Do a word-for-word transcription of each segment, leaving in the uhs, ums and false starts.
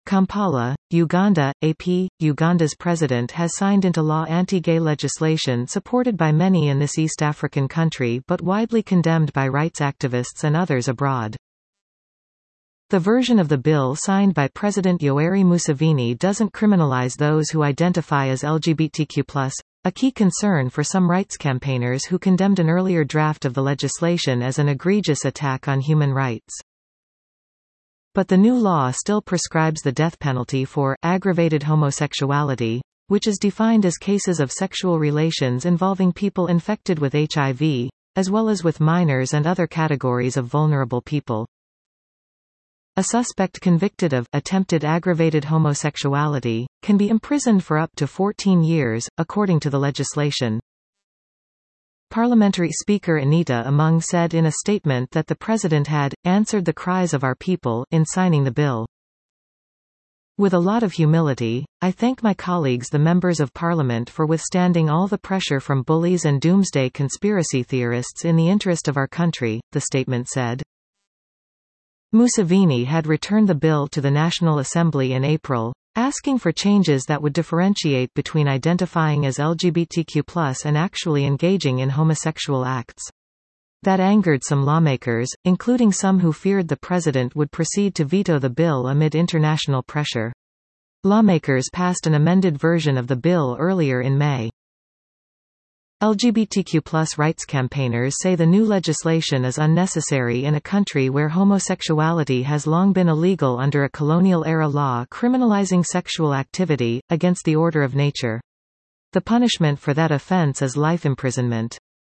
Kampala, Uganda. A P, Uganda's president has signed into law anti-gay legislation supported by many in this East African country but widely condemned by rights activists and others abroad. The version of the bill signed by President Yoweri Museveni doesn't criminalize those who identify as L G B T Q plus, a key concern for some rights campaigners who condemned an earlier draft of the legislation as an egregious attack on human rights. But the new law still prescribes the death penalty for aggravated homosexuality, which is defined as cases of sexual relations involving people infected with H I V, as well as with minors and other categories of vulnerable people. A suspect convicted of attempted aggravated homosexuality can be imprisoned for up to fourteen years, according to the legislation. Parliamentary Speaker Anita Among said in a statement that the president had answered the cries of our people in signing the bill. With a lot of humility, I thank my colleagues the members of Parliament for withstanding all the pressure from bullies and doomsday conspiracy theorists in the interest of our country, the statement said. Museveni had returned the bill to the National Assembly in April, asking for changes that would differentiate between identifying as L G B T Q plus and actually engaging in homosexual acts. That angered some lawmakers, including some who feared the president would proceed to veto the bill amid international pressure. Lawmakers passed an amended version of the bill earlier in May. L G B T Q plus rights campaigners say the new legislation is unnecessary in a country where homosexuality has long been illegal under a colonial-era law criminalizing sexual activity, against the order of nature. The punishment for that offense is life imprisonment.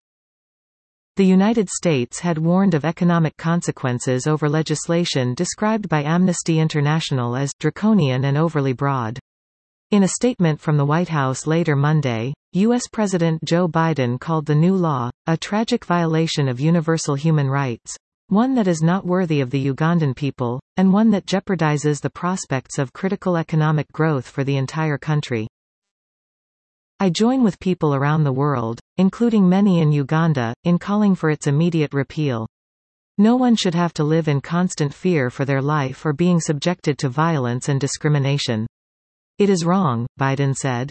The United States had warned of economic consequences over legislation described by Amnesty International as draconian and overly broad. In a statement from the White House later Monday, U S President Joe Biden called the new law a tragic violation of universal human rights, one that is not worthy of the Ugandan people, and one that jeopardizes the prospects of critical economic growth for the entire country. I join with people around the world, including many in Uganda, in calling for its immediate repeal. No one should have to live in constant fear for their life or being subjected to violence and discrimination. It is wrong, Biden said.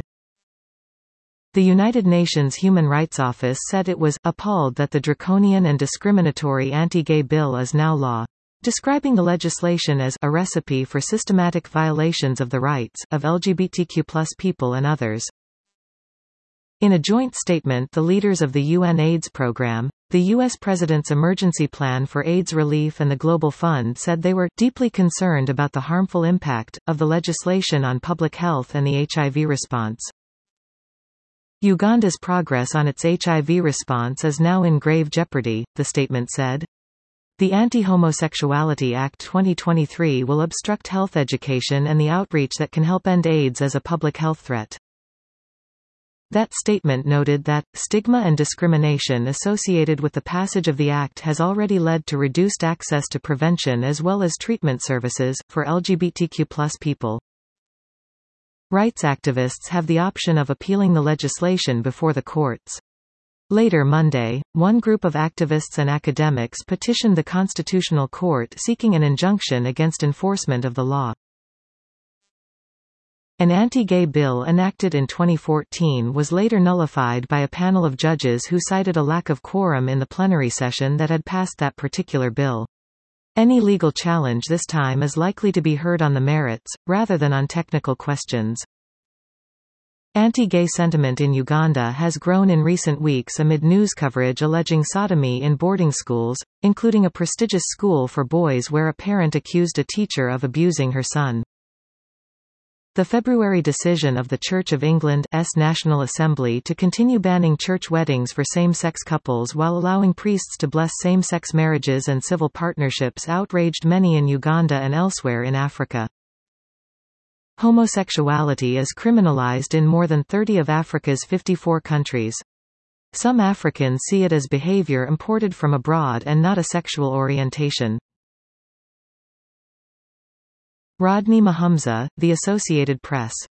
The United Nations Human Rights Office said it was appalled that the draconian and discriminatory anti-gay bill is now law, describing the legislation as a recipe for systematic violations of the rights of L G B T Q plus people and others. In a joint statement, the leaders of the U N AIDS program, the U S President's Emergency Plan for AIDS Relief and the Global Fund said they were deeply concerned about the harmful impact of the legislation on public health and the H I V response. Uganda's progress on its H I V response is now in grave jeopardy, the statement said. The Anti-Homosexuality Act twenty twenty-three will obstruct health education and the outreach that can help end AIDS as a public health threat. That statement noted that, stigma and discrimination associated with the passage of the act has already led to reduced access to prevention as well as treatment services, for L G B T Q plus people. Rights activists have the option of appealing the legislation before the courts. Later Monday, one group of activists and academics petitioned the Constitutional Court seeking an injunction against enforcement of the law. An anti-gay bill enacted in twenty fourteen was later nullified by a panel of judges who cited a lack of quorum in the plenary session that had passed that particular bill. Any legal challenge this time is likely to be heard on the merits, rather than on technical questions. Anti-gay sentiment in Uganda has grown in recent weeks amid news coverage alleging sodomy in boarding schools, including a prestigious school for boys where a parent accused a teacher of abusing her son. The February decision of the Church of England's National Assembly to continue banning church weddings for same-sex couples while allowing priests to bless same-sex marriages and civil partnerships outraged many in Uganda and elsewhere in Africa. Homosexuality is criminalized in more than thirty of Africa's fifty-four countries. Some Africans see it as behavior imported from abroad and not a sexual orientation. Rodney Mahumza, The Associated Press.